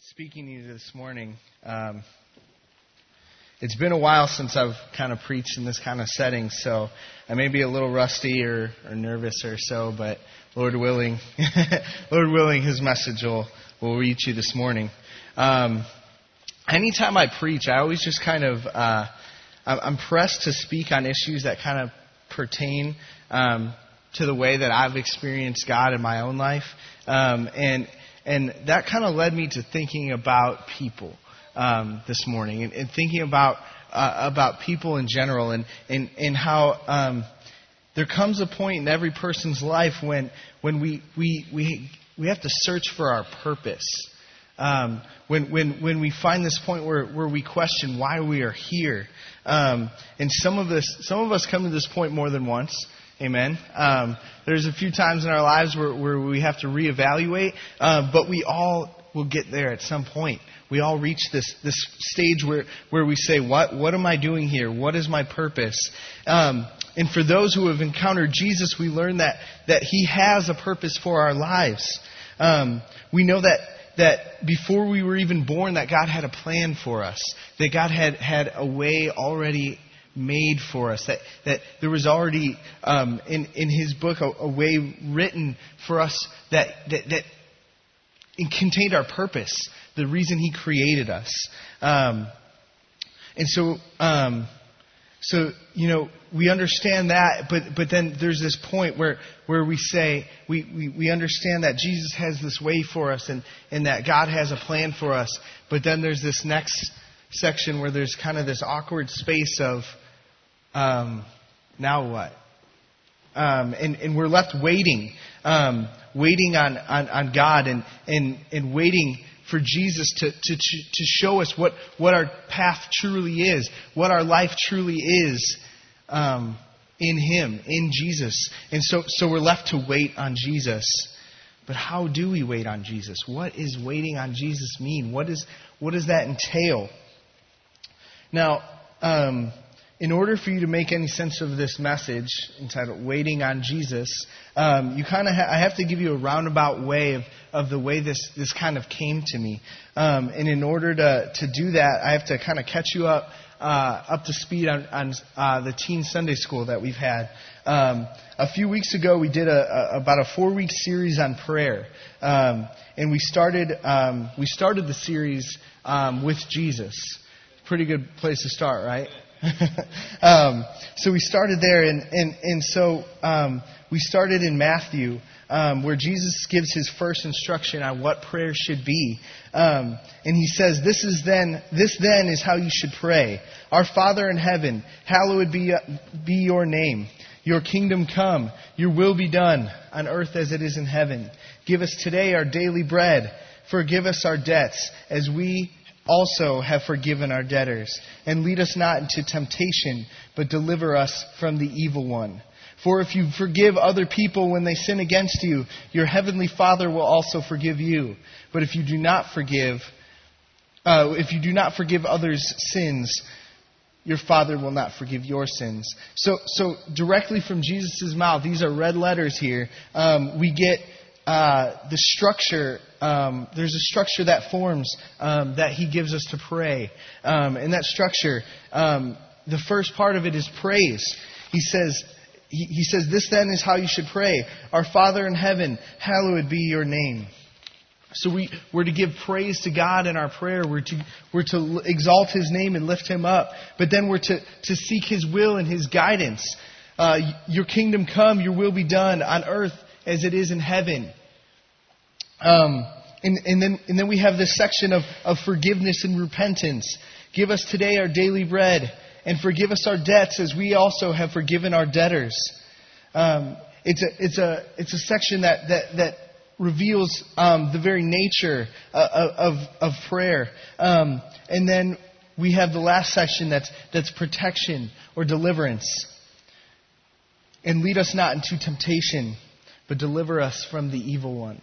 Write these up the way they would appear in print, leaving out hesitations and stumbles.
speaking to you this morning. It's been a while since I've kind of preached in this kind of setting, so I may be a little rusty or nervous or so, but Lord willing, His message will reach you this morning. Anytime I preach, I always just kind of, I'm pressed to speak on issues that kind of pertain to the way that I've experienced God in my own life. And that kind of led me to thinking about people this morning and thinking about people in general and how there comes a point in every person's life when we have to search for our purpose. When we find this point where we question why we are here. And some of us come to this point more than once. Amen. There's a few times in our lives where we have to reevaluate, but we all will get there at some point. We all reach this stage where we say, what am I doing here? What is my purpose? And for those who have encountered Jesus, we learn that He has a purpose for our lives. We know that before we were even born, that God had a plan for us, that God had a way already made for us, that there was already in His book a way written for us that it contained our purpose, the reason He created us. And so we understand that, but then there's this point where we say we understand that Jesus has this way for us and that God has a plan for us, but then there's this next section where there's kind of this awkward space of now what? And we're left waiting on God and waiting for Jesus to show us what our path truly is, what our life truly is in Him, in Jesus. And so we're left to wait on Jesus. But how do we wait on Jesus? What is waiting on Jesus mean? What does that entail? Now, in order for you to make any sense of this message entitled "Waiting on Jesus," I have to give you a roundabout way of the way this kind of came to me. And in order to do that, I have to kind of catch you up to speed on the teen Sunday school that we've had. A few weeks ago, we did about a 4-week series on prayer, and we started the series with Jesus. Pretty good place to start, right? So we started there, and so we started in Matthew, where Jesus gives His first instruction on what prayer should be, and He says, "This then is how you should pray: Our Father in heaven, hallowed be Your name. Your kingdom come. Your will be done on earth as it is in heaven. Give us today our daily bread. Forgive us our debts, as we also have forgiven our debtors. And lead us not into temptation, but deliver us from the evil one. For if you forgive other people when they sin against you, your heavenly Father will also forgive you. But if you do not forgive others' sins, your Father will not forgive your sins." So directly from Jesus' mouth, these are red letters here, we get the structure. There's a structure that forms that He gives us to pray. And that structure, the first part of it is praise. He says, "This then is how you should pray: Our Father in heaven, hallowed be Your name." So we're to give praise to God in our prayer. We're to exalt His name and lift Him up. But then we're to seek His will and His guidance. Your kingdom come, Your will be done on earth as it is in heaven. And then we have this section of forgiveness and repentance. Give us today our daily bread, and forgive us our debts as we also have forgiven our debtors. It's a section that reveals the very nature of prayer. And then we have the last section that's protection or deliverance. And lead us not into temptation, but deliver us from the evil one.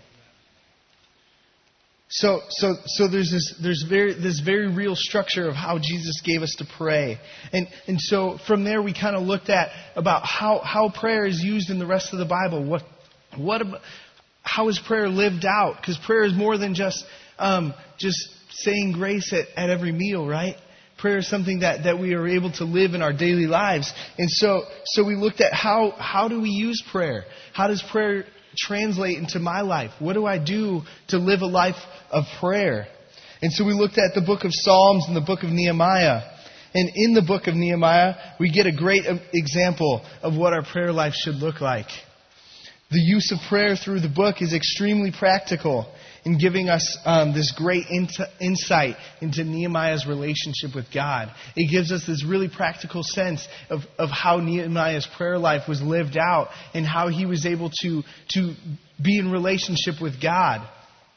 So there's this very real structure of how Jesus gave us to pray, and so from there we kind of looked at about how prayer is used in the rest of the Bible. how is prayer lived out? Because prayer is more than just saying grace at every meal, right? Prayer is something that we are able to live in our daily lives. And so we looked at how do we use prayer? How does prayer translate into my life? What do I do to live a life of prayer? And so we looked at the book of Psalms and the book of Nehemiah. And in the book of Nehemiah, we get a great example of what our prayer life should look like. The use of prayer through the book is extremely practical in giving us this great insight into Nehemiah's relationship with God. It gives us this really practical sense of how Nehemiah's prayer life was lived out and how he was able to be in relationship with God.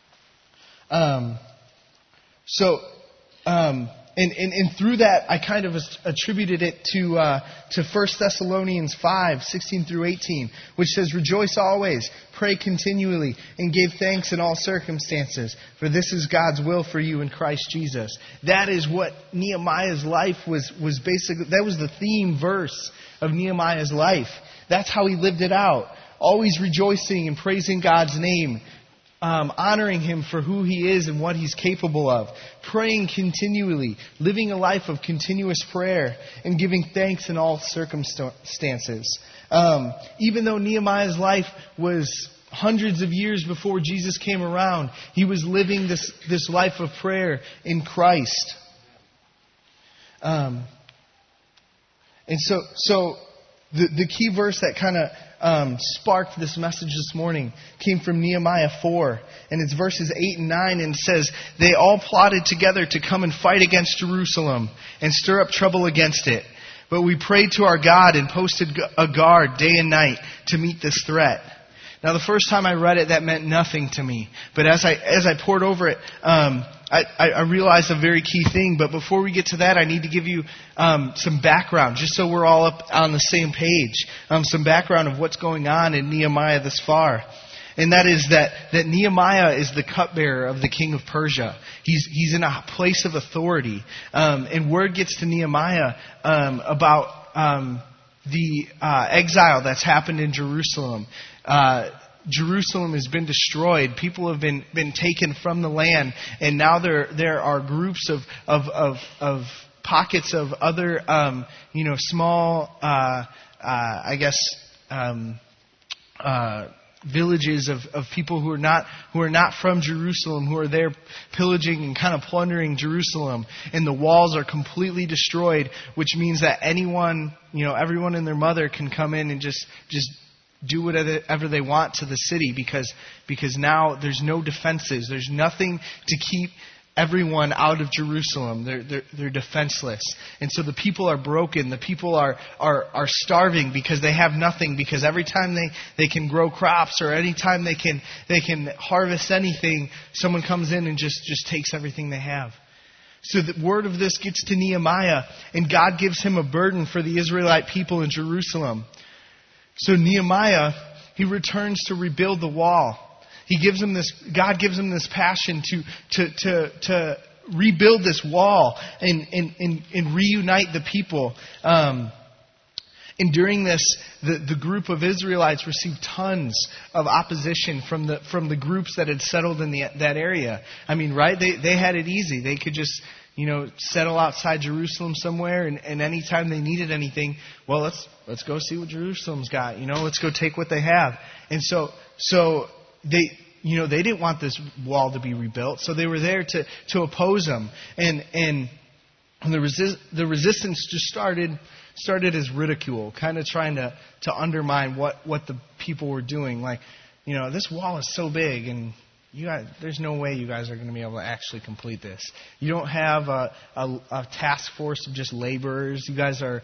And through that, I kind of attributed it to 1 Thessalonians 5, 16 through 18, which says, "Rejoice always, pray continually, and give thanks in all circumstances, for this is God's will for you in Christ Jesus." That is what Nehemiah's life was basically. That was the theme verse of Nehemiah's life. That's how he lived it out. Always rejoicing and praising God's name. Honoring Him for who He is and what He's capable of. Praying continually. Living a life of continuous prayer. And giving thanks in all circumstances. Even though Nehemiah's life was hundreds of years before Jesus came around, he was living this life of prayer in Christ. And so the key verse that kind of sparked this message this morning came from Nehemiah 4, and it's verses 8 and 9, and it says, "They all plotted together to come and fight against Jerusalem and stir up trouble against it. But we prayed to our God and posted a guard day and night to meet this threat." Now, the first time I read it, that meant nothing to me. But as I poured over it, I realized a very key thing. But before we get to that, I need to give you some background, just so we're all up on the same page. Some background of what's going on in Nehemiah this far. And that is that Nehemiah is the cupbearer of the king of Persia. He's in a place of authority. And word gets to Nehemiah about the exile that's happened in Jerusalem. Jerusalem has been destroyed. People have been taken from the land, and now there are groups of pockets of other small villages of people who are not from Jerusalem, who are there pillaging and kind of plundering Jerusalem, and the walls are completely destroyed, which means that everyone and their mother can come in and just do whatever they want to the city because now there's no defenses. There's nothing to keep everyone out of Jerusalem. They're defenseless. And so the people are broken. The people are starving because they have nothing, because every time they can grow crops or any time they can harvest anything, someone comes in and just takes everything they have. So the word of this gets to Nehemiah, and God gives him a burden for the Israelite people in Jerusalem. So Nehemiah, he returns to rebuild the wall. God gives him this passion to rebuild this wall and reunite the people. And during this, the group of Israelites received tons of opposition from the groups that had settled in that area. I mean, right? They had it easy. They could just settle outside Jerusalem somewhere, and anytime they needed anything, well, let's go see what Jerusalem's got. Let's go take what they have. And so they didn't want this wall to be rebuilt, so they were there to oppose them. And the resistance just started as ridicule, kind of trying to undermine what the people were doing. Like, this wall is so big, and there's no way you guys are going to be able to actually complete this. You don't have a task force of just laborers. You guys are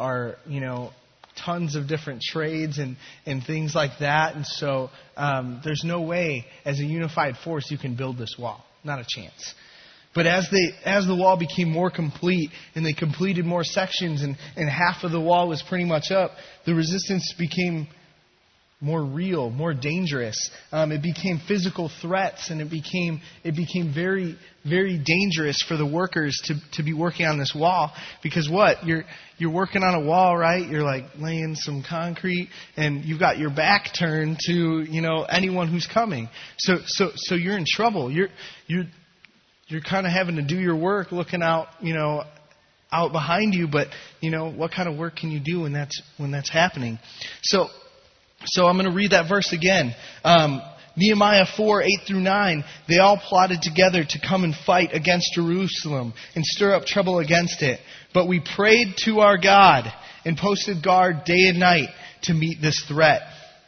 tons of different trades and things like that. And so there's no way as a unified force you can build this wall. Not a chance. But as the wall became more complete and they completed more sections and half of the wall was pretty much up, the resistance became more real, more dangerous. It became physical threats, and it became very, very dangerous for the workers to be working on this wall. Because what? You're working on a wall, right? You're like laying some concrete, and you've got your back turned to, anyone who's coming. So you're in trouble. You're kind of having to do your work, looking out, out behind you, but what kind of work can you do when that's happening? So I'm going to read that verse again. Nehemiah 4:8-9. They all plotted together to come and fight against Jerusalem and stir up trouble against it. But we prayed to our God and posted guard day and night to meet this threat.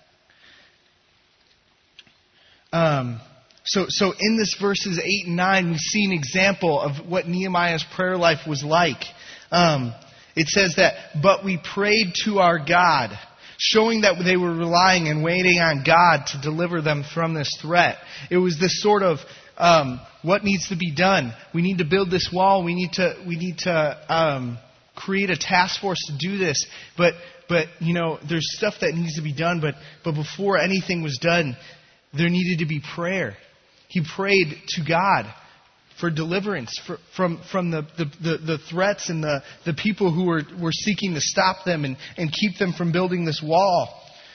So in this verses 8 and 9, we see an example of what Nehemiah's prayer life was like. It says that, but we prayed to our God, showing that they were relying and waiting on God to deliver them from this threat. It was this sort of, what needs to be done? We need to build this wall. We need to create a task force to do this. But there's stuff that needs to be done. But before anything was done, there needed to be prayer. He prayed to God for deliverance from the threats and the people who were seeking to stop them and keep them from building this wall.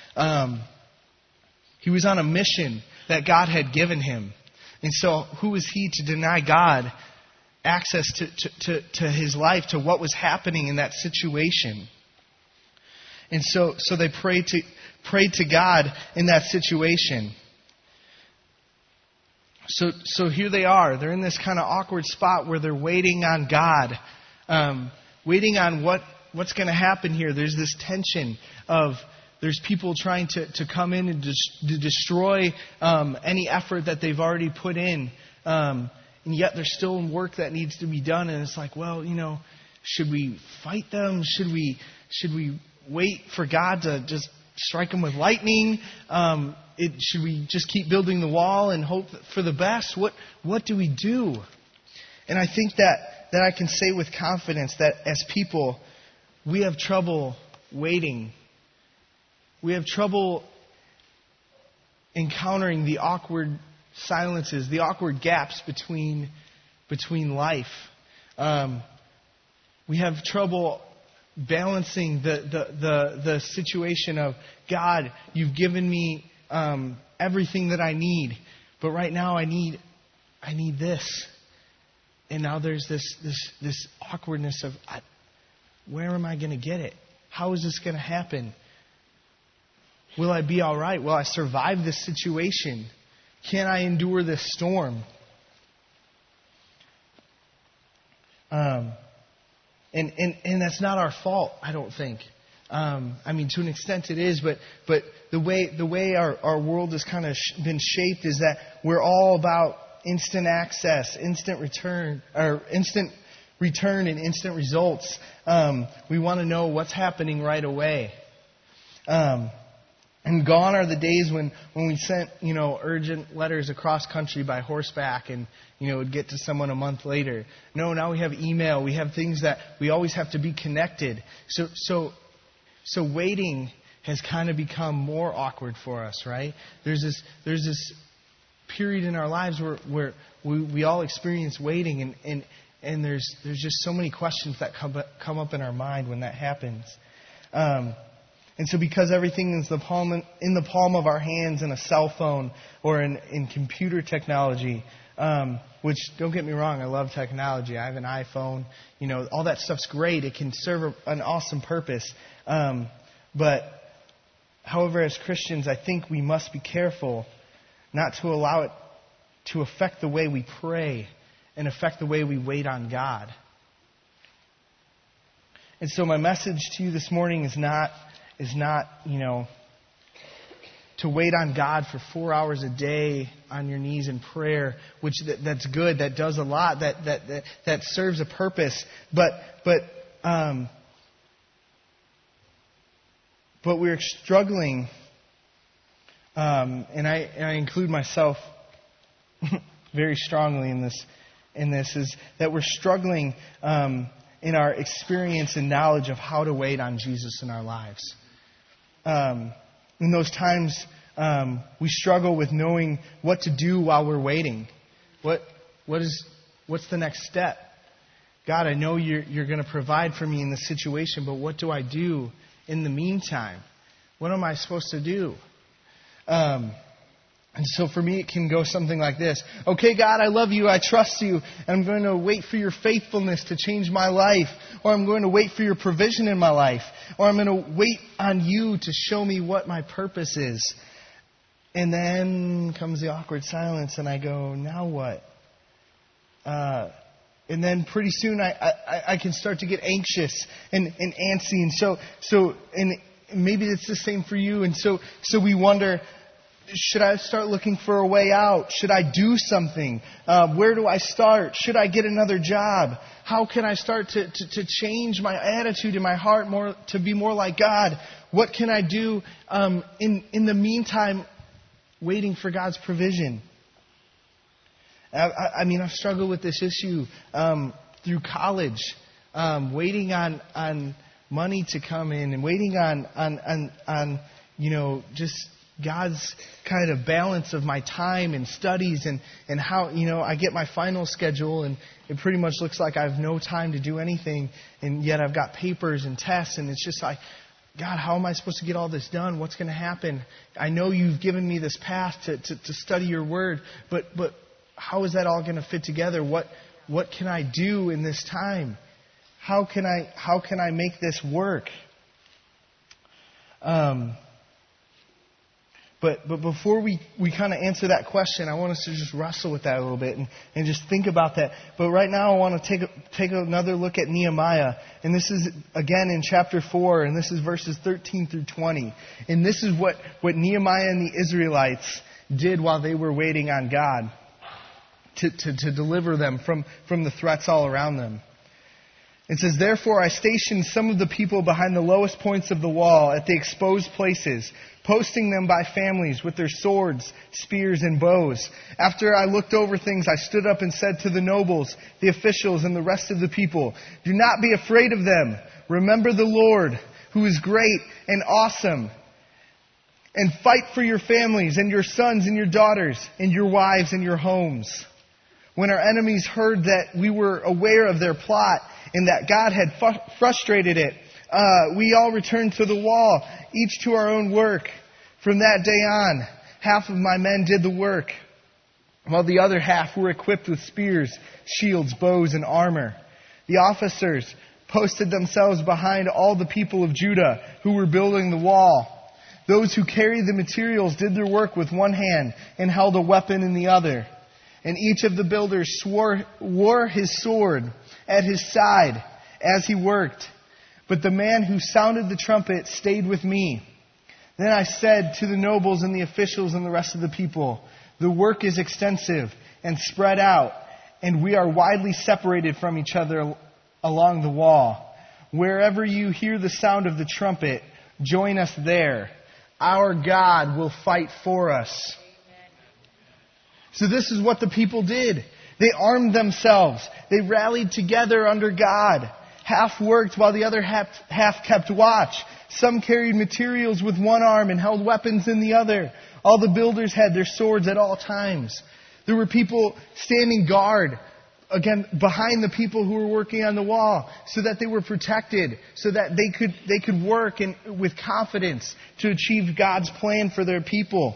He was on a mission that God had given him. And so who was he to deny God access to his life, to what was happening in that situation? And so they prayed to God in that situation. So here they are. They're in this kind of awkward spot where they're waiting on God, waiting on what's going to happen here. There's this tension of there's people trying to come in and to destroy any effort that they've already put in, and yet there's still work that needs to be done. And it's like, well, should we fight them? Should we wait for God to just strike them with lightning? Should we just keep building the wall and hope for the best? What do we do? And I think that I can say with confidence that as people, we have trouble waiting. We have trouble encountering the awkward silences, the awkward gaps between life. We have trouble balancing the situation of, God, you've given me everything that I need, but right now I need this, and now there's this awkwardness of, where am I going to get it? How is this going to happen? Will I be all right? Will I survive this situation? Can I endure this storm? And that's not our fault, I don't think. To an extent it is, but the way our world has kind of been shaped is that we're all about instant access, instant return and instant results. We want to know what's happening right away. And gone are the days when we sent, urgent letters across country by horseback and, it would get to someone a month later. No, now we have email. We have things that we always have to be connected. So waiting has kind of become more awkward for us, right? There's this period in our lives where we all experience waiting, and there's just so many questions that come up in our mind when that happens. And so because everything is in the palm of our hands in a cell phone or in computer technology, which, don't get me wrong, I love technology. I have an iPhone. All that stuff's great. It can serve an awesome purpose. But, however, as Christians, I think we must be careful not to allow it to affect the way we pray and affect the way we wait on God. And so my message to you this morning is not to wait on God for 4 hours a day on your knees in prayer, which that's good, that does a lot, that serves a purpose. But we're struggling, and I include myself very strongly in this, is that we're struggling in our experience and knowledge of how to wait on Jesus in our lives. in those times we struggle with knowing what to do while we're waiting. What's the next step? God, I know you're going to provide for me in this situation, but what do I do in the meantime? What am I supposed to do? And so for me, it can go something like this. Okay, God, I love you. I trust you. And I'm going to wait for your faithfulness to change my life. Or I'm going to wait for your provision in my life. Or I'm going to wait on you to show me what my purpose is. And then comes the awkward silence, and I go, now what? And then pretty soon I can start to get anxious and antsy. And so maybe it's the same for you. And so we wonder, should I start looking for a way out? Should I do something? Where do I start? Should I get another job? How can I start to change my attitude in my heart more to be more like God? What can I do in the meantime, waiting for God's provision? I've struggled with this issue through college, waiting on money to come in and waiting on just God's kind of balance of my time and studies and how, I get my final schedule and it pretty much looks like I have no time to do anything, and yet I've got papers and tests, and it's just like, God, how am I supposed to get all this done? What's going to happen? I know you've given me this path to study your word, but how is that all going to fit together? What can I do in this time? How can I make this work? But before we kind of answer that question, I want us to just wrestle with that a little bit and just think about that. But right now I want to take another look at Nehemiah. And this is, again, in chapter 4, and this is verses 13 through 20. And this is what Nehemiah and the Israelites did while they were waiting on God to deliver them from the threats all around them. It says, therefore I stationed some of the people behind the lowest points of the wall at the exposed places, posting them by families with their swords, spears, and bows. After I looked over things, I stood up and said to the nobles, the officials, and the rest of the people, do not be afraid of them. Remember the Lord, who is great and awesome. And fight for your families and your sons and your daughters and your wives and your homes. When our enemies heard that we were aware of their plot and that God had frustrated it, we all returned to the wall, each to our own work. From that day on, half of my men did the work, while the other half were equipped with spears, shields, bows, and armor. The officers posted themselves behind all the people of Judah who were building the wall. Those who carried the materials did their work with one hand and held a weapon in the other. And each of the builders wore his sword at his side as he worked. But the man who sounded the trumpet stayed with me. Then I said to the nobles and the officials and the rest of the people, the work is extensive and spread out, and we are widely separated from each other along the wall. Wherever you hear the sound of the trumpet, join us there. Our God will fight for us. So this is what the people did. They armed themselves. They rallied together under God. Half worked while the other half kept watch. Some carried materials with one arm and held weapons in the other. All the builders had their swords at all times. There were people standing guard, again, behind the people who were working on the wall, so that they were protected, so that they could work with confidence to achieve God's plan for their people.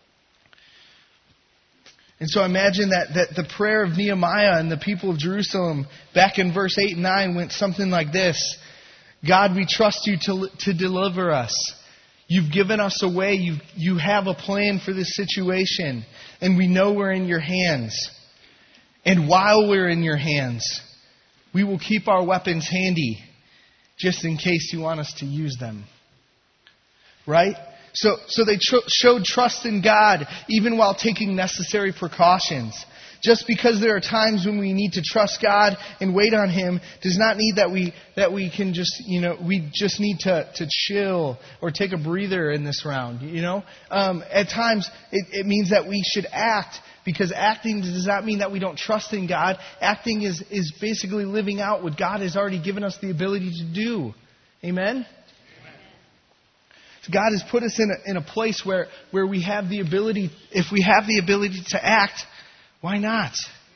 And so imagine that the prayer of Nehemiah and the people of Jerusalem back in verse 8 and 9 went something like this. God, we trust you to deliver us. You've given us a way. You have a plan for this situation. And we know we're in your hands. And while we're in your hands, we will keep our weapons handy just in case you want us to use them. Right? So they showed trust in God even while taking necessary precautions. Just because there are times when we need to trust God and wait on Him does not mean that we can just, we just need to chill or take a breather in this round, At times it means that we should act, because acting does not mean that we don't trust in God. Acting is basically living out what God has already given us the ability to do. Amen? God has put us in a place where we have the ability, if we have the ability to act, why not?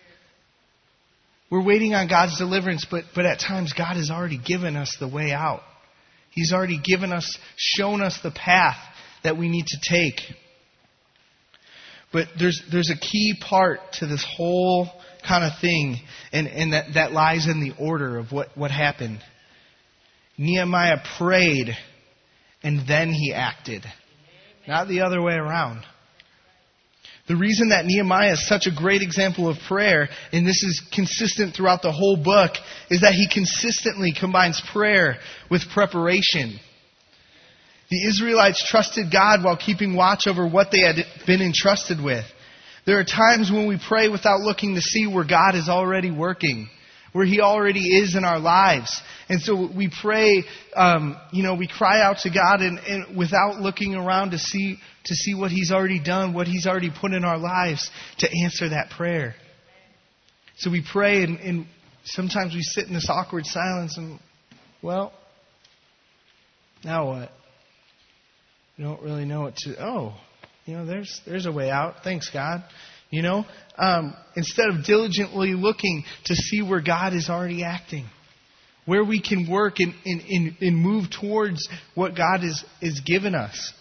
We're waiting on God's deliverance, but at times God has already given us the way out. He's already shown us the path that we need to take. But there's a key part to this whole kind of thing, and that lies in the order of what happened. Nehemiah prayed, and then he acted. Not the other way around. The reason that Nehemiah is such a great example of prayer, and this is consistent throughout the whole book, is that he consistently combines prayer with preparation. The Israelites trusted God while keeping watch over what they had been entrusted with. There are times when we pray without looking to see where God is already working, where He already is in our lives. And so we pray, we cry out to God and without looking around to see what He's already done, what He's already put in our lives to answer that prayer. So we pray and sometimes we sit in this awkward silence and, well, now what? We don't really know what to, there's a way out. Thanks, God. Instead of diligently looking to see where God is already acting, where we can work and move towards what God is given us.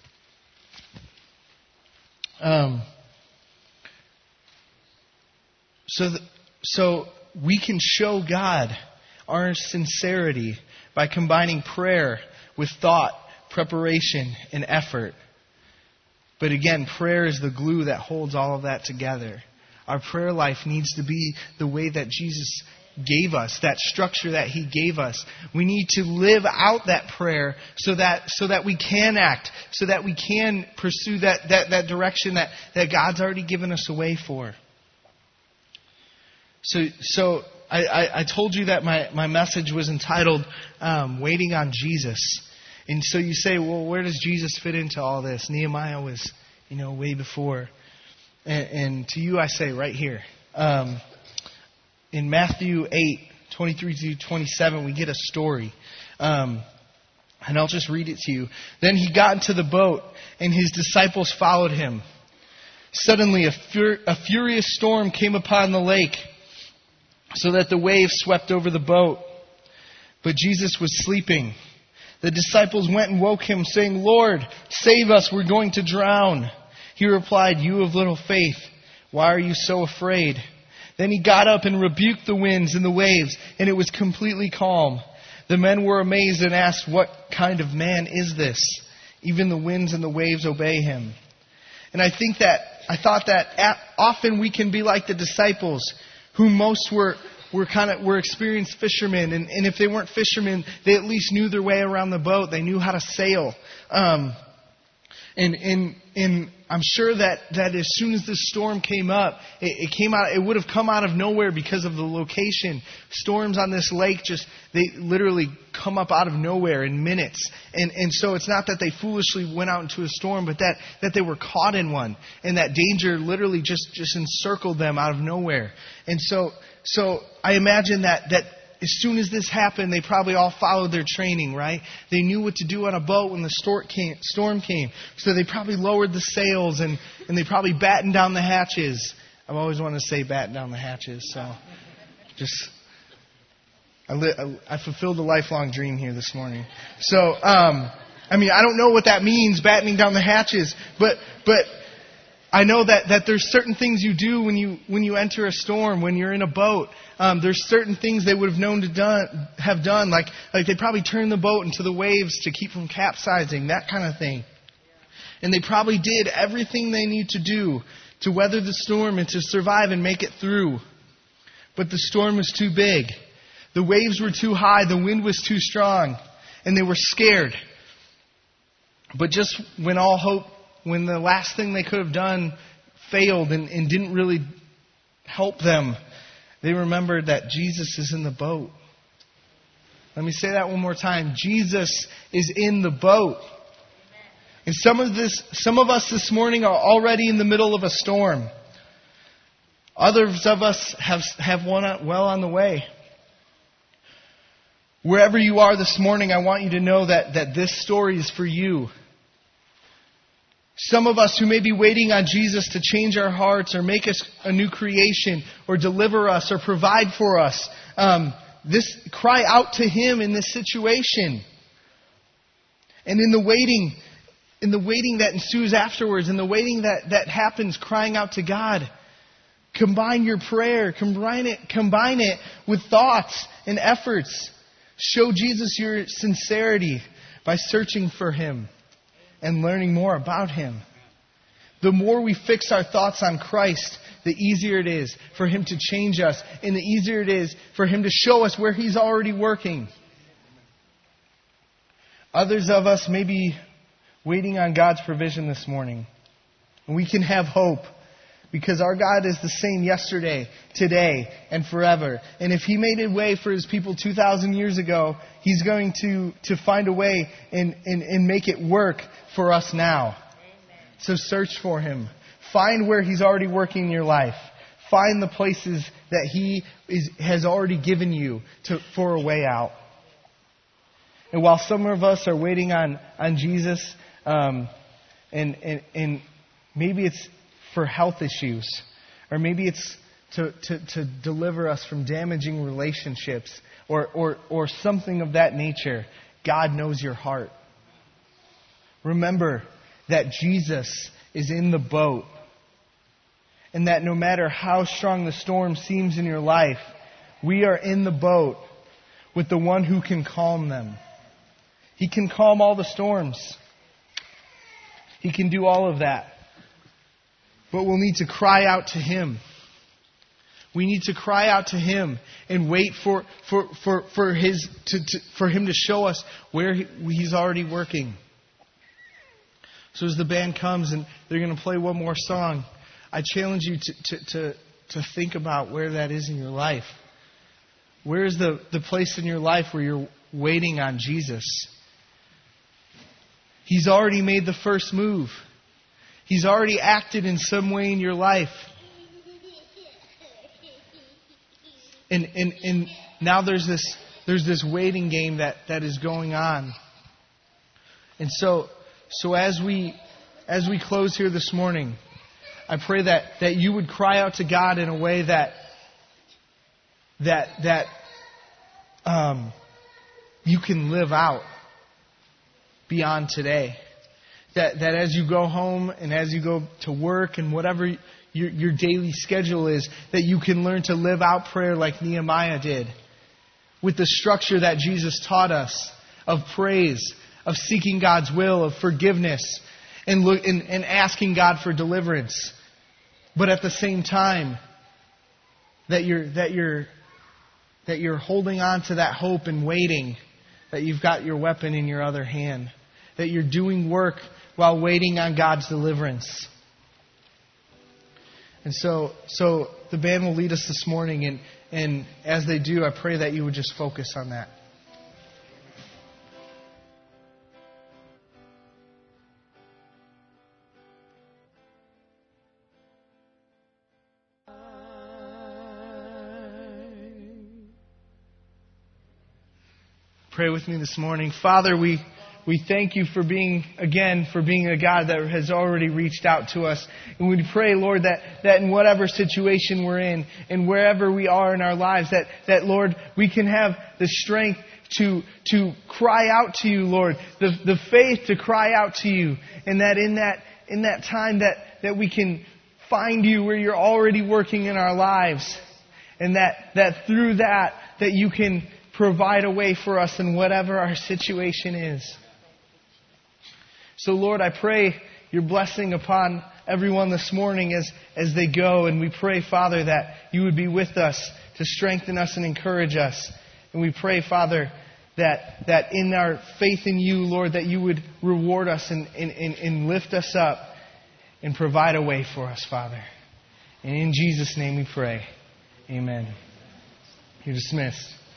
So we can show God our sincerity by combining prayer with thought, preparation, and effort. But again, prayer is the glue that holds all of that together. Our prayer life needs to be the way that Jesus gave us, that structure that He gave us. We need to live out that prayer so that we can act, so that we can pursue that direction that God's already given us a way for. So I told you that my message was entitled Waiting on Jesus. And so you say, well, where does Jesus fit into all this? Nehemiah was, way before. And to you I say right here. In Matthew 8:23-27, we get a story. And I'll just read it to you. Then he got into the boat, and his disciples followed him. Suddenly a furious storm came upon the lake, so that the waves swept over the boat. But Jesus was sleeping. The disciples went and woke him, saying, "Lord, save us, we're going to drown." He replied, "You of little faith, why are you so afraid?" Then he got up and rebuked the winds and the waves, and it was completely calm. The men were amazed and asked, "What kind of man is this? Even the winds and the waves obey him." And I thought that often we can be like the disciples, who most were experienced fishermen, and if they weren't fishermen, they at least knew their way around the boat. They knew how to sail. And I'm sure that as soon as this storm came up, it would have come out of nowhere because of the location. Storms on this lake they literally come up out of nowhere in minutes. And so it's not that they foolishly went out into a storm, but that they were caught in one. And that danger literally just encircled them out of nowhere. And so I imagine that as soon as this happened, they probably all followed their training, right? They knew what to do on a boat when the storm came. So they probably lowered the sails and they probably battened down the hatches. I've always wanted to say batten down the hatches. So I fulfilled a lifelong dream here this morning. So, I don't know what that means, battening down the hatches, but I know that there's certain things you do when you enter a storm, when you're in a boat. There's certain things they would have known to have done, like they probably turned the boat into the waves to keep from capsizing, that kind of thing. And they probably did everything they need to do to weather the storm and to survive and make it through. But the storm was too big. The waves were too high. The wind was too strong. And they were scared. But just when the last thing they could have done failed and didn't really help them, they remembered that Jesus is in the boat. Let me say that one more time. Jesus is in the boat. And some of us this morning are already in the middle of a storm. Others of us have one well on the way. Wherever you are this morning, I want you to know that this story is for you. Some of us who may be waiting on Jesus to change our hearts or make us a new creation or deliver us or provide for us, cry out to Him in this situation. And in the waiting that ensues afterwards, in the waiting that happens, crying out to God, combine your prayer, combine it with thoughts and efforts. Show Jesus your sincerity by searching for Him and learning more about Him. The more we fix our thoughts on Christ, the easier it is for Him to change us, and the easier it is for Him to show us where He's already working. Others of us may be waiting on God's provision this morning. And we can have hope because our God is the same yesterday, today, and forever. And if He made a way for His people 2,000 years ago, He's going to find a way and make it work for us now. Amen. So search for Him. Find where He's already working in your life. Find the places that He has already given you for a way out. And while some of us are waiting on Jesus, and maybe it's for health issues, or maybe it's to deliver us from damaging relationships, or something of that nature, God knows your heart. Remember that Jesus is in the boat, and that no matter how strong the storm seems in your life, we are in the boat with the one who can calm them. He can calm all the storms. He can do all of that. But we'll need to cry out to Him. We need to cry out to Him and wait for Him to show us where He's already working. So as the band comes and they're going to play one more song, I challenge you to think about where that is in your life. Where is the place in your life where you're waiting on Jesus? He's already made the first move. He's already acted in some way in your life. And now there's this waiting game that is going on. And so as we close here this morning, I pray that you would cry out to God in a way that you can live out beyond today. That as you go home and as you go to work and whatever your daily schedule is, that you can learn to live out prayer like Nehemiah did, with the structure that Jesus taught us of praise, of seeking God's will, of forgiveness, and asking God for deliverance. But at the same time, that you're holding on to that hope and waiting, that you've got your weapon in your other hand, that you're doing work while waiting on God's deliverance. And so the band will lead us this morning, and as they do, I pray that you would just focus on that. Pray with me this morning. Father, we thank you for being a God that has already reached out to us. And we pray, Lord, that in whatever situation we're in and wherever we are in our lives, that Lord, we can have the strength to cry out to you, Lord, the faith to cry out to you, and that in that time that we can find you where you're already working in our lives, and that through that you can provide a way for us in whatever our situation is. So Lord, I pray your blessing upon everyone this morning as they go. And we pray, Father, that you would be with us to strengthen us and encourage us. And we pray, Father, that in our faith in you, Lord, that you would reward us and lift us up and provide a way for us, Father. And in Jesus' name we pray. Amen. You're dismissed.